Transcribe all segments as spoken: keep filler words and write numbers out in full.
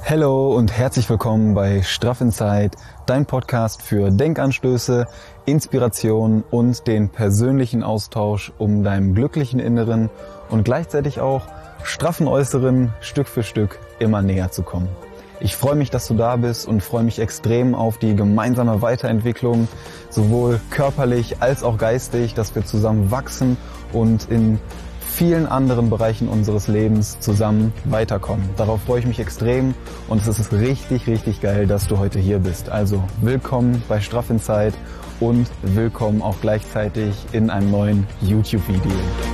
Hallo und herzlich willkommen bei Straff Inside, dein Podcast für Denkanstöße, Inspiration und den persönlichen Austausch, um deinem glücklichen Inneren und gleichzeitig auch straffen Äußeren Stück für Stück immer näher zu kommen. Ich freue mich, dass du da bist und freue mich extrem auf die gemeinsame Weiterentwicklung, sowohl körperlich als auch geistig, dass wir zusammen wachsen und in vielen anderen Bereichen unseres Lebens zusammen weiterkommen. Darauf freue ich mich extrem und es ist richtig, richtig geil, dass du heute hier bist. Also willkommen bei Straff Inside und willkommen auch gleichzeitig in einem neuen YouTube-Video.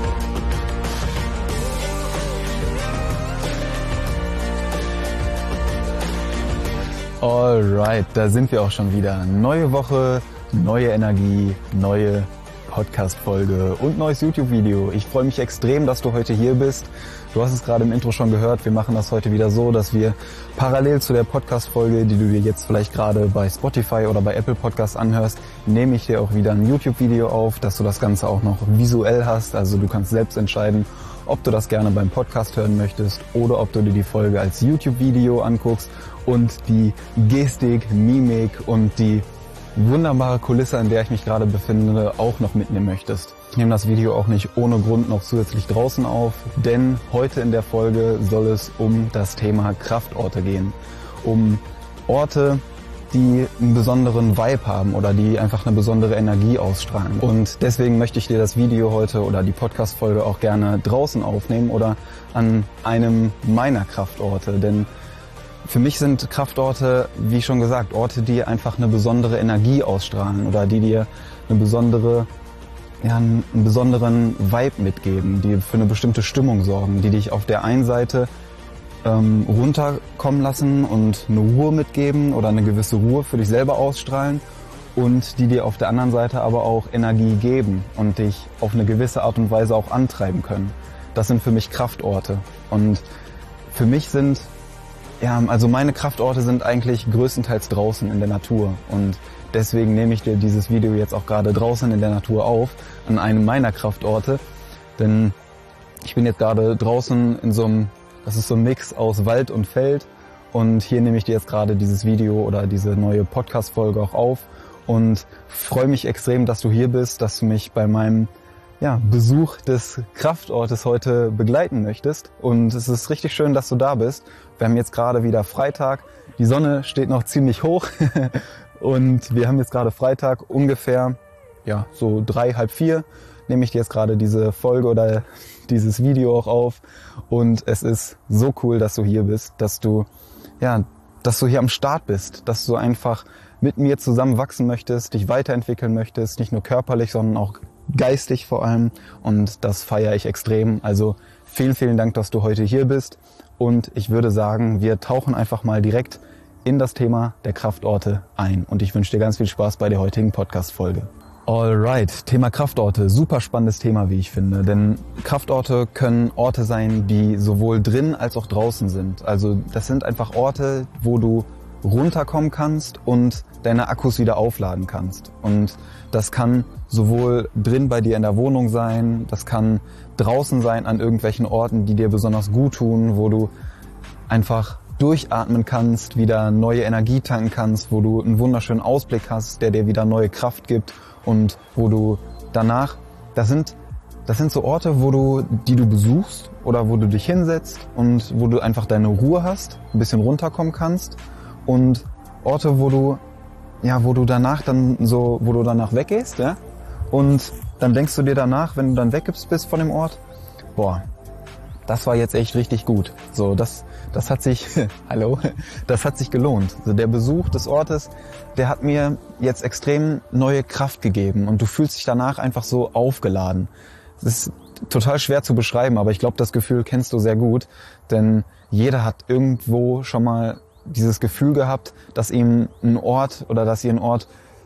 Alright, da sind wir auch schon wieder. Neue Woche, neue Energie, neue Podcast-Folge und neues YouTube-Video. Ich freue mich extrem, dass du heute hier bist. Du hast es gerade im Intro schon gehört. Wir machen das heute wieder so, dass wir parallel zu der Podcast-Folge, die du dir jetzt vielleicht gerade bei Spotify oder bei Apple Podcasts anhörst, nehme ich dir auch wieder ein YouTube-Video auf, dass du das Ganze auch noch visuell hast. Also du kannst selbst entscheiden, ob du das gerne beim Podcast hören möchtest oder ob du dir die Folge als YouTube-Video anguckst und die Gestik, Mimik und die wunderbare Kulisse, in der ich mich gerade befinde, auch noch mitnehmen möchtest. Ich nehme das Video auch nicht ohne Grund noch zusätzlich draußen auf, denn heute in der Folge soll es um das Thema Kraftorte gehen. Um Orte, die einen besonderen Vibe haben oder die einfach eine besondere Energie ausstrahlen. Und deswegen möchte ich dir das Video heute oder die Podcast-Folge auch gerne draußen aufnehmen oder an einem meiner Kraftorte, denn für mich sind Kraftorte, wie schon gesagt, Orte, die einfach eine besondere Energie ausstrahlen oder die dir eine besondere, ja, einen besonderen Vibe mitgeben, die für eine bestimmte Stimmung sorgen, die dich auf der einen Seite ähm, runterkommen lassen und eine Ruhe mitgeben oder eine gewisse Ruhe für dich selber ausstrahlen und die dir auf der anderen Seite aber auch Energie geben und dich auf eine gewisse Art und Weise auch antreiben können. Das sind für mich Kraftorte und für mich sind Ja, also meine Kraftorte sind eigentlich größtenteils draußen in der Natur und deswegen nehme ich dir dieses Video jetzt auch gerade draußen in der Natur auf, an einem meiner Kraftorte, denn ich bin jetzt gerade draußen in so einem, das ist so ein Mix aus Wald und Feld und hier nehme ich dir jetzt gerade dieses Video oder diese neue Podcast-Folge auch auf und freue mich extrem, dass du hier bist, dass du mich bei meinem ja, Besuch des Kraftortes heute begleiten möchtest und es ist richtig schön, dass du da bist. Wir haben jetzt gerade wieder Freitag, die Sonne steht noch ziemlich hoch und wir haben jetzt gerade Freitag ungefähr, ja, so drei, halb vier, nehme ich dir jetzt gerade diese Folge oder dieses Video auch auf und es ist so cool, dass du hier bist, dass du, ja, dass du hier am Start bist, dass du einfach mit mir zusammen wachsen möchtest, dich weiterentwickeln möchtest, nicht nur körperlich, sondern auch geistig vor allem und das feiere ich extrem. Also vielen, vielen Dank, dass du heute hier bist und ich würde sagen, wir tauchen einfach mal direkt in das Thema der Kraftorte ein und ich wünsche dir ganz viel Spaß bei der heutigen Podcast-Folge. Alright, Thema Kraftorte, super spannendes Thema, wie ich finde, denn Kraftorte können Orte sein, die sowohl drin als auch draußen sind. Also das sind einfach Orte, wo du runterkommen kannst und deine Akkus wieder aufladen kannst. Und das kann sowohl drin bei dir in der Wohnung sein, das kann draußen sein an irgendwelchen Orten, die dir besonders gut tun, wo du einfach durchatmen kannst, wieder neue Energie tanken kannst, wo du einen wunderschönen Ausblick hast, der dir wieder neue Kraft gibt und wo du danach, das sind Das sind so Orte, wo du, die du besuchst oder wo du dich hinsetzt und wo du einfach deine Ruhe hast, ein bisschen runterkommen kannst und Orte, wo du, ja, wo du danach dann so, wo du danach weggehst, ja, und dann denkst du dir danach, wenn du dann weg bist von dem Ort, boah, das war jetzt echt richtig gut. So, das, das hat sich, hallo, das hat sich gelohnt. Also der Besuch des Ortes, der hat mir jetzt extrem neue Kraft gegeben und du fühlst dich danach einfach so aufgeladen. Das ist total schwer zu beschreiben, aber ich glaube, das Gefühl kennst du sehr gut, denn jeder hat irgendwo schon mal dieses Gefühl gehabt, dass ihm ein Ort oder dass ihr ein Ort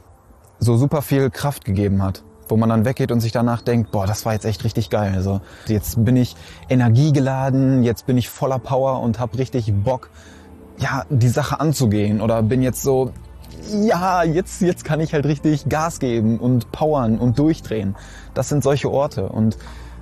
so super viel Kraft gegeben hat, wo man dann weggeht und sich danach denkt, boah, das war jetzt echt richtig geil. Also jetzt bin ich energiegeladen, jetzt bin ich voller Power und habe richtig Bock, ja, die Sache anzugehen oder bin jetzt so, ja, jetzt, jetzt kann ich halt richtig Gas geben und powern und durchdrehen. Das sind solche Orte und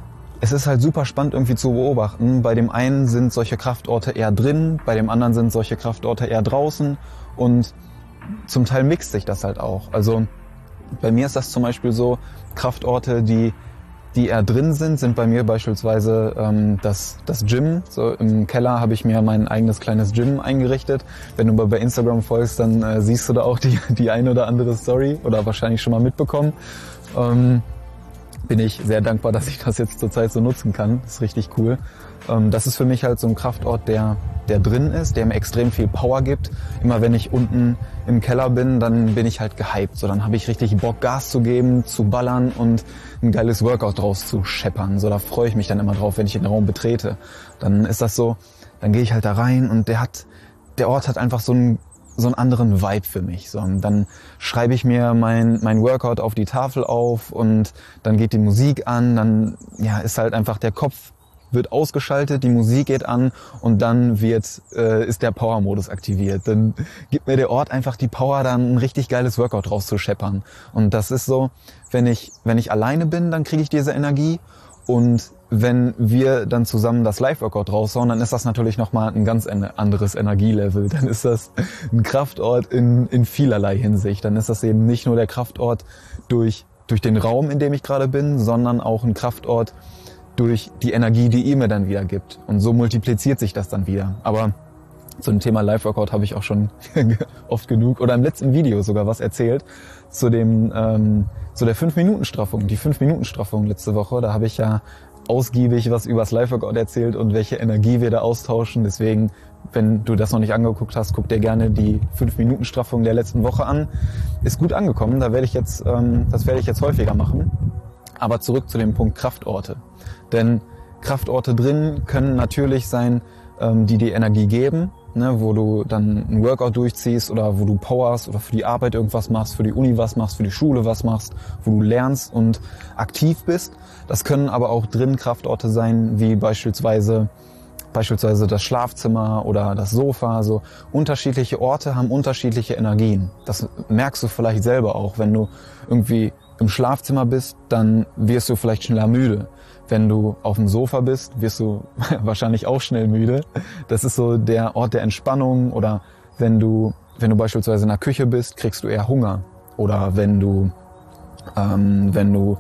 es ist halt super spannend irgendwie zu beobachten. Bei dem einen sind solche Kraftorte eher drin, bei dem anderen sind solche Kraftorte eher draußen und zum Teil mixt sich das halt auch. Also bei mir ist das zum Beispiel so, Kraftorte, die die eher drin sind, sind bei mir beispielsweise ähm, das, das Gym. So im Keller habe ich mir mein eigenes kleines Gym eingerichtet. Wenn du bei Instagram folgst, dann äh, siehst du da auch die, die eine oder andere Story oder wahrscheinlich schon mal mitbekommen. Ähm, bin ich sehr dankbar, dass ich das jetzt zurzeit so nutzen kann. Das ist richtig cool. Ähm, das ist für mich halt so ein Kraftort, der, der drin ist, der mir extrem viel Power gibt. Immer wenn ich unten im Keller bin, dann bin ich halt gehypt. So, dann habe ich richtig Bock, Gas zu geben, zu ballern und ein geiles Workout draus zu scheppern. So, da freue ich mich dann immer drauf, wenn ich den Raum betrete. Dann ist das so, dann gehe ich halt da rein und der hat, der Ort hat einfach so einen, so einen anderen Vibe für mich. So, und dann schreibe ich mir mein, mein Workout auf die Tafel auf und dann geht die Musik an, dann, ja, ist halt einfach der Kopf wird ausgeschaltet, die Musik geht an und dann wird äh, ist der Power-Modus aktiviert. Dann gibt mir der Ort einfach die Power, dann ein richtig geiles Workout rauszuscheppern. Und das ist so, wenn ich wenn ich alleine bin, dann kriege ich diese Energie und wenn wir dann zusammen das Live-Workout raushauen, dann ist das natürlich nochmal ein ganz anderes Energielevel. Dann ist das ein Kraftort in, in vielerlei Hinsicht. Dann ist das eben nicht nur der Kraftort durch, durch den Raum, in dem ich gerade bin, sondern auch ein Kraftort durch die Energie, die ihr mir dann wieder gibt. Und so multipliziert sich das dann wieder. Aber zu dem Thema Live-Workout habe ich auch schon oft genug oder im letzten Video sogar was erzählt zu dem ähm, zu der fünf Minuten Straffung. Die fünf Minuten Straffung letzte Woche, da habe ich ja ausgiebig was über das Live-Workout erzählt und welche Energie wir da austauschen. Deswegen, wenn du das noch nicht angeguckt hast, guck dir gerne die fünf Minuten Straffung der letzten Woche an. Ist gut angekommen, da werde ich jetzt, ähm, das werde ich jetzt häufiger machen. Aber zurück zu dem Punkt Kraftorte. Denn Kraftorte drin können natürlich sein, ähm, die dir Energie geben, ne, wo du dann ein Workout durchziehst oder wo du powerst oder für die Arbeit irgendwas machst, für die Uni was machst, für die Schule was machst, wo du lernst und aktiv bist. Das können aber auch drin Kraftorte sein, wie beispielsweise beispielsweise das Schlafzimmer oder das Sofa. So unterschiedliche Orte haben unterschiedliche Energien. Das merkst du vielleicht selber auch, wenn du irgendwie im Schlafzimmer bist, dann wirst du vielleicht schneller müde. Wenn du auf dem Sofa bist, wirst du wahrscheinlich auch schnell müde. Das ist so der Ort der Entspannung. Oder wenn du, wenn du beispielsweise in der Küche bist, kriegst du eher Hunger. Oder wenn du, ähm, wenn du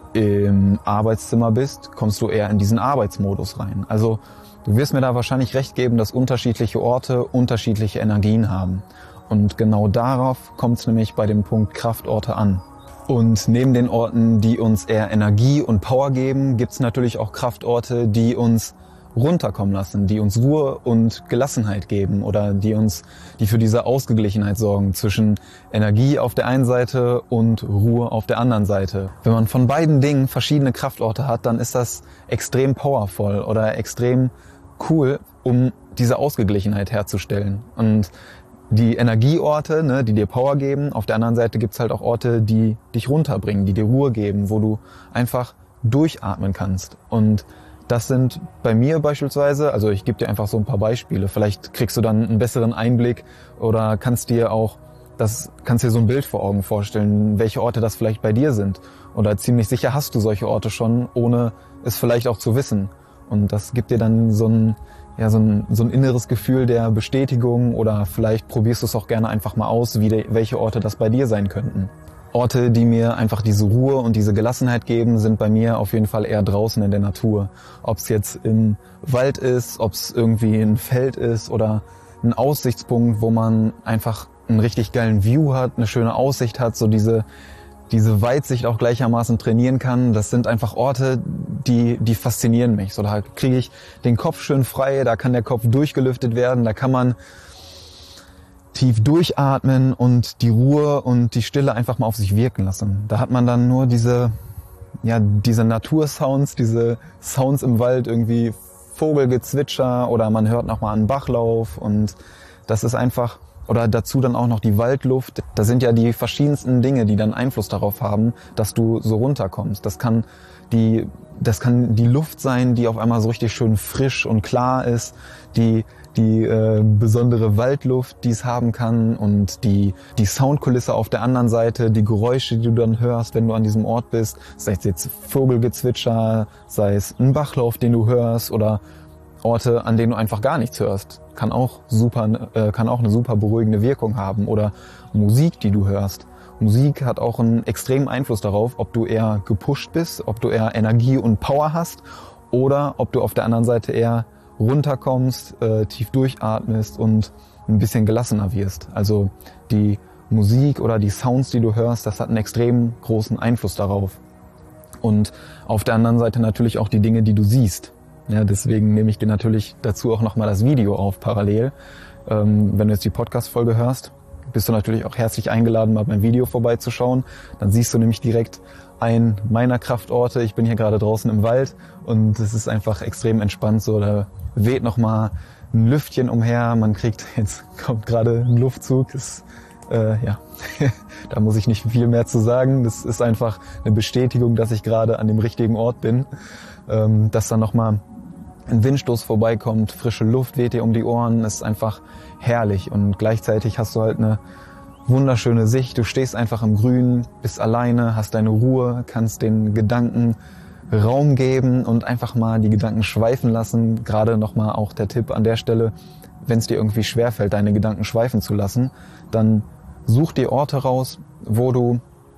im Arbeitszimmer bist, kommst du eher in diesen Arbeitsmodus rein. Also du wirst mir da wahrscheinlich recht geben, dass unterschiedliche Orte unterschiedliche Energien haben. Und genau darauf kommt es nämlich bei dem Punkt Kraftorte an. Und neben den Orten, die uns eher Energie und Power geben, gibt es natürlich auch Kraftorte, die uns runterkommen lassen, die uns Ruhe und Gelassenheit geben oder die uns, die für diese Ausgeglichenheit sorgen zwischen Energie auf der einen Seite und Ruhe auf der anderen Seite. Wenn man von beiden Dingen verschiedene Kraftorte hat, dann ist das extrem powervoll oder extrem cool, um diese Ausgeglichenheit herzustellen. Und die Energieorte, ne, die dir Power geben. Auf der anderen Seite gibt's halt auch Orte, die dich runterbringen, die dir Ruhe geben, wo du einfach durchatmen kannst. Und das sind bei mir beispielsweise, also ich gebe dir einfach so ein paar Beispiele. Vielleicht kriegst du dann einen besseren Einblick oder kannst dir auch, das kannst dir so ein Bild vor Augen vorstellen, welche Orte das vielleicht bei dir sind. Oder ziemlich sicher hast du solche Orte schon, ohne es vielleicht auch zu wissen. Und das gibt dir dann so ein ja, so ein, so ein inneres Gefühl der Bestätigung oder vielleicht probierst du es auch gerne einfach mal aus, wie de, welche Orte das bei dir sein könnten. Orte, die mir einfach diese Ruhe und diese Gelassenheit geben, sind bei mir auf jeden Fall eher draußen in der Natur. Ob es jetzt im Wald ist, ob es irgendwie ein Feld ist oder ein Aussichtspunkt, wo man einfach einen richtig geilen View hat, eine schöne Aussicht hat, so diese diese Weitsicht auch gleichermaßen trainieren kann. Das sind einfach Orte, die die faszinieren mich. So, da kriege ich den Kopf schön frei, da kann der Kopf durchgelüftet werden, da kann man tief durchatmen und die Ruhe und die Stille einfach mal auf sich wirken lassen. Da hat man dann nur diese, ja, diese Natursounds, diese Sounds im Wald, irgendwie Vogelgezwitscher oder man hört nochmal einen Bachlauf und das ist einfach, oder dazu dann auch noch die Waldluft. Da sind ja die verschiedensten Dinge, die dann Einfluss darauf haben, dass du so runterkommst. Das kann die das kann die Luft sein, die auf einmal so richtig schön frisch und klar ist, die die äh, besondere Waldluft, die es haben kann und die die Soundkulisse auf der anderen Seite, die Geräusche, die du dann hörst, wenn du an diesem Ort bist, sei es jetzt Vogelgezwitscher, sei es ein Bachlauf, den du hörst oder Orte, an denen du einfach gar nichts hörst, kann auch super, äh, kann auch eine super beruhigende Wirkung haben oder Musik, die du hörst. Musik hat auch einen extremen Einfluss darauf, ob du eher gepusht bist, ob du eher Energie und Power hast oder ob du auf der anderen Seite eher runterkommst, äh, tief durchatmest und ein bisschen gelassener wirst. Also die Musik oder die Sounds, die du hörst, das hat einen extrem großen Einfluss darauf. Und auf der anderen Seite natürlich auch die Dinge, die du siehst. Ja, deswegen nehme ich dir natürlich dazu auch nochmal das Video auf parallel. Ähm, wenn du jetzt die Podcast-Folge hörst, bist du natürlich auch herzlich eingeladen, mal beim Video vorbeizuschauen. Dann siehst du nämlich direkt einen meiner Kraftorte. Ich bin hier gerade draußen im Wald und es ist einfach extrem entspannt. So, da weht nochmal ein Lüftchen umher. Man kriegt, jetzt kommt gerade ein Luftzug. Das, äh, ja, da muss ich nicht viel mehr zu sagen. Das ist einfach eine Bestätigung, dass ich gerade an dem richtigen Ort bin. Ähm, dass dann nochmal ein Windstoß vorbeikommt, frische Luft weht dir um die Ohren, ist einfach herrlich und gleichzeitig hast du halt eine wunderschöne Sicht. Du stehst einfach im Grün, bist alleine, hast deine Ruhe, kannst den Gedanken Raum geben und einfach mal die Gedanken schweifen lassen. Gerade nochmal auch der Tipp an der Stelle, wenn es dir irgendwie schwerfällt, deine Gedanken schweifen zu lassen, dann such dir Orte raus, wo du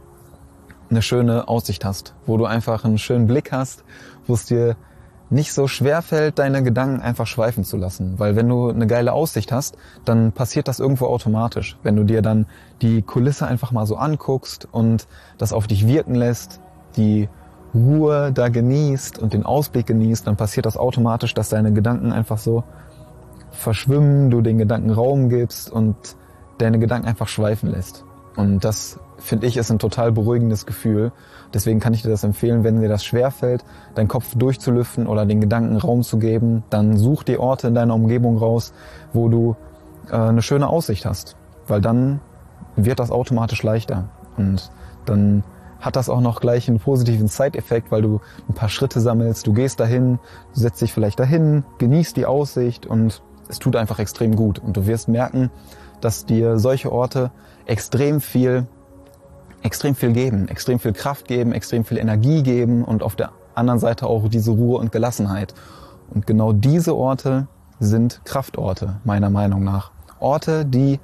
eine schöne Aussicht hast, wo du einfach einen schönen Blick hast, wo es dir nicht so schwer fällt, deine Gedanken einfach schweifen zu lassen. Weil wenn du eine geile Aussicht hast, dann passiert das irgendwo automatisch. Wenn du dir dann die Kulisse einfach mal so anguckst und das auf dich wirken lässt, die Ruhe da genießt und den Ausblick genießt, dann passiert das automatisch, dass deine Gedanken einfach so verschwimmen, du den Gedanken Raum gibst und deine Gedanken einfach schweifen lässt. Und das, finde ich, ist ein total beruhigendes Gefühl. Deswegen kann ich dir das empfehlen, wenn dir das schwerfällt, deinen Kopf durchzulüften oder den Gedanken Raum zu geben, dann such dir Orte in deiner Umgebung raus, wo du äh, eine schöne Aussicht hast. Weil dann wird das automatisch leichter. Und dann hat das auch noch gleich einen positiven Side-Effekt, weil du ein paar Schritte sammelst, du gehst dahin, du setzt dich vielleicht dahin, genießt die Aussicht und es tut einfach extrem gut. Und du wirst merken, dass dir solche Orte extrem viel extrem viel geben, extrem viel Kraft geben, extrem viel Energie geben und auf der anderen Seite auch diese Ruhe und Gelassenheit. Und genau diese Orte sind Kraftorte, meiner Meinung nach. Orte, die,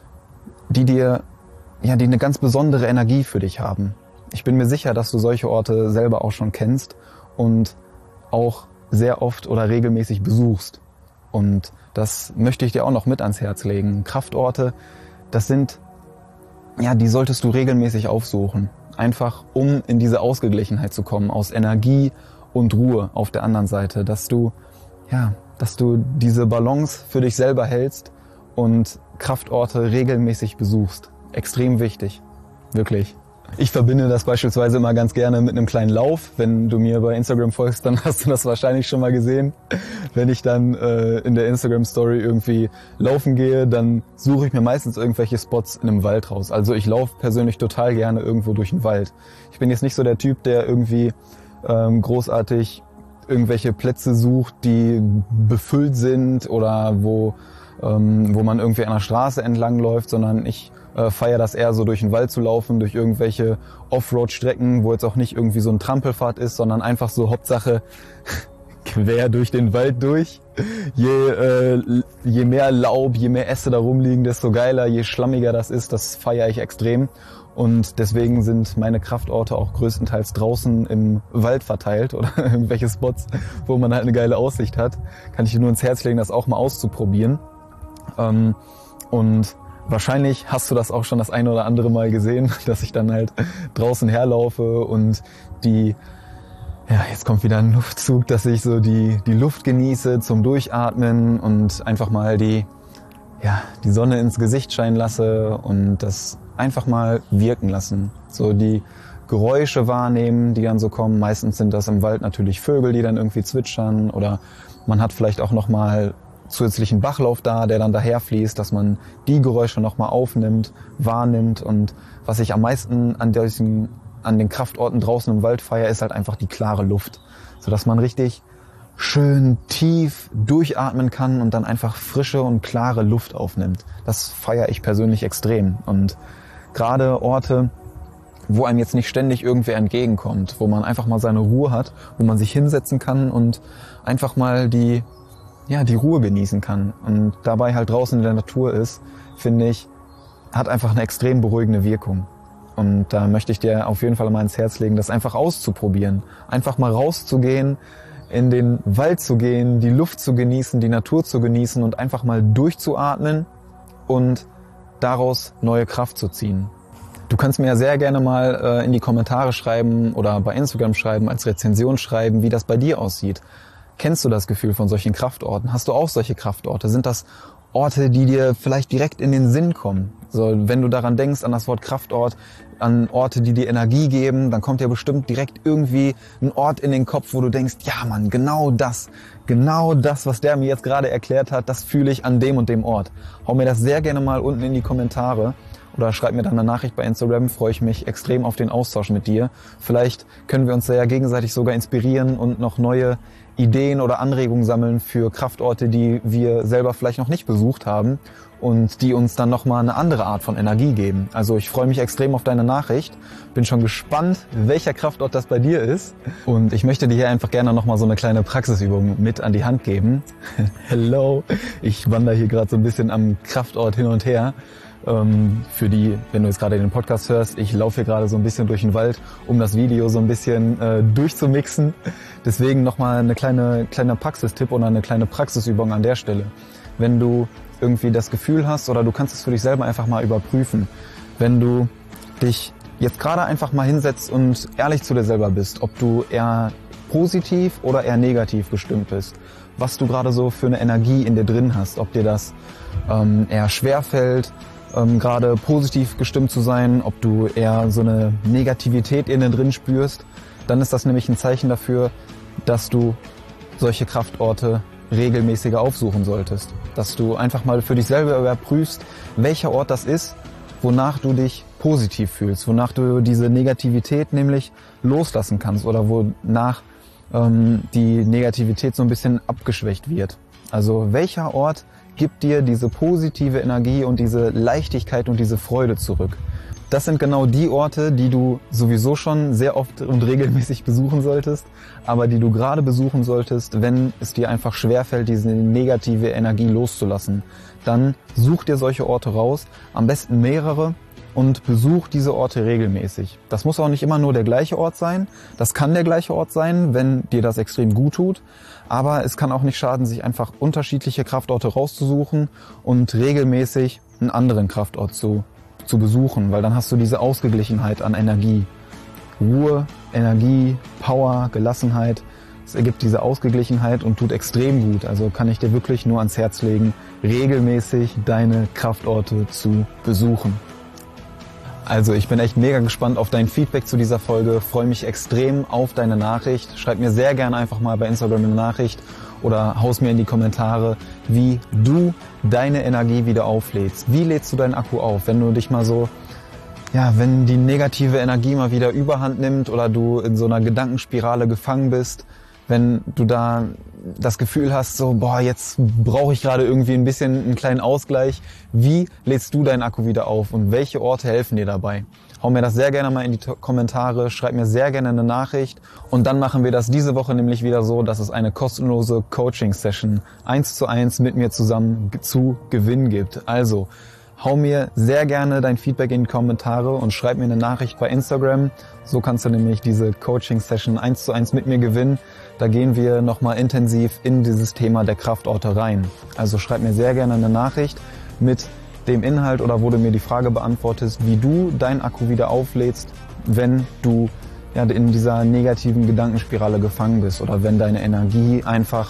die dir, ja, die eine ganz besondere Energie für dich haben. Ich bin mir sicher, dass du solche Orte selber auch schon kennst und auch sehr oft oder regelmäßig besuchst. Und das möchte ich dir auch noch mit ans Herz legen. Kraftorte, das sind ja, die solltest du regelmäßig aufsuchen. Einfach, um in diese Ausgeglichenheit zu kommen, aus Energie und Ruhe auf der anderen Seite. Dass du, ja, dass du diese Balance für dich selber hältst und Kraftorte regelmäßig besuchst. Extrem wichtig. Wirklich. Ich verbinde das beispielsweise immer ganz gerne mit einem kleinen Lauf. Wenn du mir bei Instagram folgst, dann hast du das wahrscheinlich schon mal gesehen. Wenn ich dann äh, in der Instagram-Story irgendwie laufen gehe, dann suche ich mir meistens irgendwelche Spots in einem Wald raus. Also ich laufe persönlich total gerne irgendwo durch den Wald. Ich bin jetzt nicht so der Typ, der irgendwie ähm, großartig irgendwelche Plätze sucht, die befüllt sind oder wo, ähm, wo man irgendwie an der Straße entlang läuft, sondern ich äh, feiere das eher so durch den Wald zu laufen, durch irgendwelche Offroad-Strecken, wo jetzt auch nicht irgendwie so ein Trampelpfad ist, sondern einfach so Hauptsache quer durch den Wald durch. Je, äh, je mehr Laub, je mehr Äste da rumliegen, desto geiler, je schlammiger das ist, das feiere ich extrem. Und deswegen sind meine Kraftorte auch größtenteils draußen im Wald verteilt oder irgendwelche Spots, wo man halt eine geile Aussicht hat. Kann ich dir nur ins Herz legen, das auch mal auszuprobieren. Ähm, und wahrscheinlich hast du das auch schon das eine oder andere Mal gesehen, dass ich dann halt draußen herlaufe und die, ja, jetzt kommt wieder ein Luftzug, dass ich so die, die Luft genieße zum Durchatmen und einfach mal die, ja, die Sonne ins Gesicht scheinen lasse und das einfach mal wirken lassen. So die Geräusche wahrnehmen, die dann so kommen. Meistens sind das im Wald natürlich Vögel, die dann irgendwie zwitschern oder man hat vielleicht auch noch mal zusätzlichen Bachlauf da, der dann daherfließt, dass man die Geräusche nochmal aufnimmt, wahrnimmt. Und was ich am meisten an diesem an den Kraftorten draußen im Wald feiere, ist halt einfach die klare Luft, sodass man richtig schön tief durchatmen kann und dann einfach frische und klare Luft aufnimmt. Das feiere ich persönlich extrem. Und gerade Orte, wo einem jetzt nicht ständig irgendwer entgegenkommt, wo man einfach mal seine Ruhe hat, wo man sich hinsetzen kann und einfach mal die, ja, die Ruhe genießen kann und dabei halt draußen in der Natur ist, finde ich, hat einfach eine extrem beruhigende Wirkung. Und da möchte ich dir auf jeden Fall mal ins Herz legen, das einfach auszuprobieren. Einfach mal rauszugehen, in den Wald zu gehen, die Luft zu genießen, die Natur zu genießen und einfach mal durchzuatmen und daraus neue Kraft zu ziehen. Du kannst mir ja sehr gerne mal äh, in die Kommentare schreiben oder bei Instagram schreiben, als Rezension schreiben, wie das bei dir aussieht. Kennst du das Gefühl von solchen Kraftorten? Hast du auch solche Kraftorte? Sind das Orte, die dir vielleicht direkt in den Sinn kommen? So, wenn du daran denkst, an das Wort Kraftort, an Orte, die dir Energie geben, dann kommt ja bestimmt direkt irgendwie ein Ort in den Kopf, wo du denkst, ja Mann, genau das, genau das, was der mir jetzt gerade erklärt hat, das fühle ich an dem und dem Ort. Hau mir das sehr gerne mal unten in die Kommentare oder schreib mir dann eine Nachricht bei Instagram, freue ich mich extrem auf den Austausch mit dir. Vielleicht können wir uns da ja gegenseitig sogar inspirieren und noch neue Ideen oder Anregungen sammeln für Kraftorte, die wir selber vielleicht noch nicht besucht haben und die uns dann nochmal eine andere Art von Energie geben. Also ich freue mich extrem auf deine Nachricht, bin schon gespannt, welcher Kraftort das bei dir ist und ich möchte dir hier einfach gerne nochmal so eine kleine Praxisübung mit an die Hand geben. Hello, ich wandere hier gerade so ein bisschen am Kraftort hin und her. Ähm, für die, wenn du jetzt gerade den Podcast hörst, ich laufe hier gerade so ein bisschen durch den Wald, um das Video so ein bisschen äh, durchzumixen. Deswegen nochmal eine kleine, kleiner Praxistipp oder eine kleine Praxisübung an der Stelle. Wenn du irgendwie das Gefühl hast oder du kannst es für dich selber einfach mal überprüfen, wenn du dich jetzt gerade einfach mal hinsetzt und ehrlich zu dir selber bist, ob du eher positiv oder eher negativ gestimmt bist, was du gerade so für eine Energie in dir drin hast, ob dir das ähm, eher schwer fällt, Ähm, gerade positiv gestimmt zu sein, ob du eher so eine Negativität in dir drin spürst, dann ist das nämlich ein Zeichen dafür, dass du solche Kraftorte regelmäßiger aufsuchen solltest. Dass du einfach mal für dich selber überprüfst, welcher Ort das ist, wonach du dich positiv fühlst, wonach du diese Negativität nämlich loslassen kannst oder wonach ähm, die Negativität so ein bisschen abgeschwächt wird. Also welcher Ort gibt dir diese positive Energie und diese Leichtigkeit und diese Freude zurück. Das sind genau die Orte, die du sowieso schon sehr oft und regelmäßig besuchen solltest, aber die du gerade besuchen solltest, wenn es dir einfach schwerfällt, diese negative Energie loszulassen. Dann such dir solche Orte raus, am besten mehrere, und besuch diese Orte regelmäßig. Das muss auch nicht immer nur der gleiche Ort sein. Das kann der gleiche Ort sein, wenn dir das extrem gut tut. Aber es kann auch nicht schaden, sich einfach unterschiedliche Kraftorte rauszusuchen und regelmäßig einen anderen Kraftort zu, zu besuchen, weil dann hast du diese Ausgeglichenheit an Energie. Ruhe, Energie, Power, Gelassenheit. Es ergibt diese Ausgeglichenheit und tut extrem gut. Also kann ich dir wirklich nur ans Herz legen, regelmäßig deine Kraftorte zu besuchen. Also ich bin echt mega gespannt auf dein Feedback zu dieser Folge, freue mich extrem auf deine Nachricht. Schreib mir sehr gerne einfach mal bei Instagram eine Nachricht oder haus mir in die Kommentare, wie du deine Energie wieder auflädst. Wie lädst du deinen Akku auf, wenn du dich mal so, ja, wenn die negative Energie mal wieder Überhand nimmt oder du in so einer Gedankenspirale gefangen bist, wenn du da das Gefühl hast, so, boah, jetzt brauche ich gerade irgendwie ein bisschen einen kleinen Ausgleich. Wie lädst du deinen Akku wieder auf und welche Orte helfen dir dabei? Hau mir das sehr gerne mal in die Kommentare, schreib mir sehr gerne eine Nachricht und dann machen wir das diese Woche nämlich wieder so, dass es eine kostenlose Coaching-Session eins zu eins mit mir zusammen zu gewinnen gibt. Also hau mir sehr gerne dein Feedback in die Kommentare und schreib mir eine Nachricht bei Instagram. So kannst du nämlich diese Coaching-Session eins zu eins mit mir gewinnen. Da gehen wir nochmal intensiv in dieses Thema der Kraftorte rein. Also schreib mir sehr gerne eine Nachricht mit dem Inhalt oder wo du mir die Frage beantwortest, wie du deinen Akku wieder auflädst, wenn du ja, in dieser negativen Gedankenspirale gefangen bist oder wenn deine Energie einfach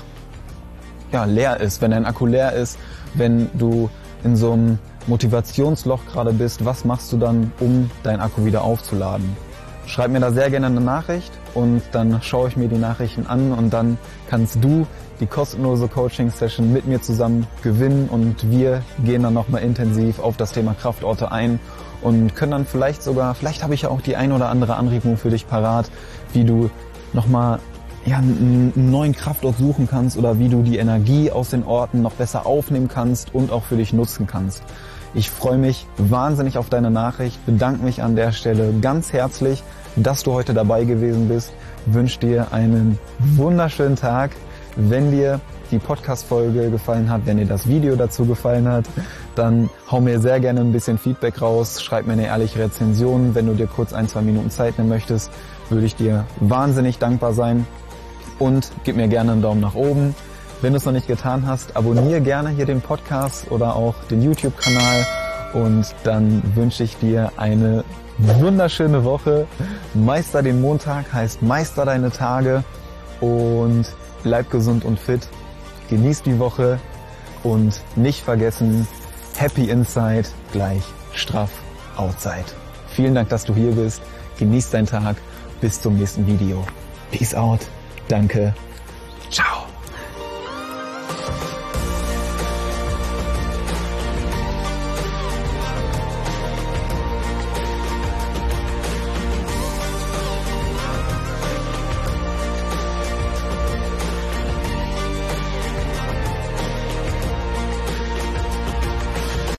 ja, leer ist, wenn dein Akku leer ist, wenn du in so einem Motivationsloch gerade bist, was machst du dann, um deinen Akku wieder aufzuladen? schreib mir da sehr gerne eine Nachricht und dann schaue ich mir die Nachrichten an und dann kannst du die kostenlose Coaching-Session mit mir zusammen gewinnen und wir gehen dann nochmal intensiv auf das Thema Kraftorte ein und können dann vielleicht sogar, vielleicht habe ich ja auch die ein oder andere Anregung für dich parat, wie du nochmal ja, einen neuen Kraftort suchen kannst oder wie du die Energie aus den Orten noch besser aufnehmen kannst und auch für dich nutzen kannst. Ich freue mich wahnsinnig auf deine Nachricht, bedanke mich an der Stelle ganz herzlich, dass du heute dabei gewesen bist, wünsche dir einen wunderschönen Tag. Wenn dir die Podcast-Folge gefallen hat, wenn dir das Video dazu gefallen hat, dann hau mir sehr gerne ein bisschen Feedback raus, schreib mir eine ehrliche Rezension. Wenn du dir kurz ein, zwei Minuten Zeit nehmen möchtest, würde ich dir wahnsinnig dankbar sein. Und gib mir gerne einen Daumen nach oben. Wenn du es noch nicht getan hast, abonniere gerne hier den Podcast oder auch den YouTube-Kanal. Und dann wünsche ich dir eine wunderschöne Woche. Meister den Montag heißt Meister deine Tage. Und bleib gesund und fit. Genieß die Woche. Und nicht vergessen, Happy Inside gleich straff Outside. Vielen Dank, dass du hier bist. Genieß deinen Tag. Bis zum nächsten Video. Peace out. Danke. Ciao.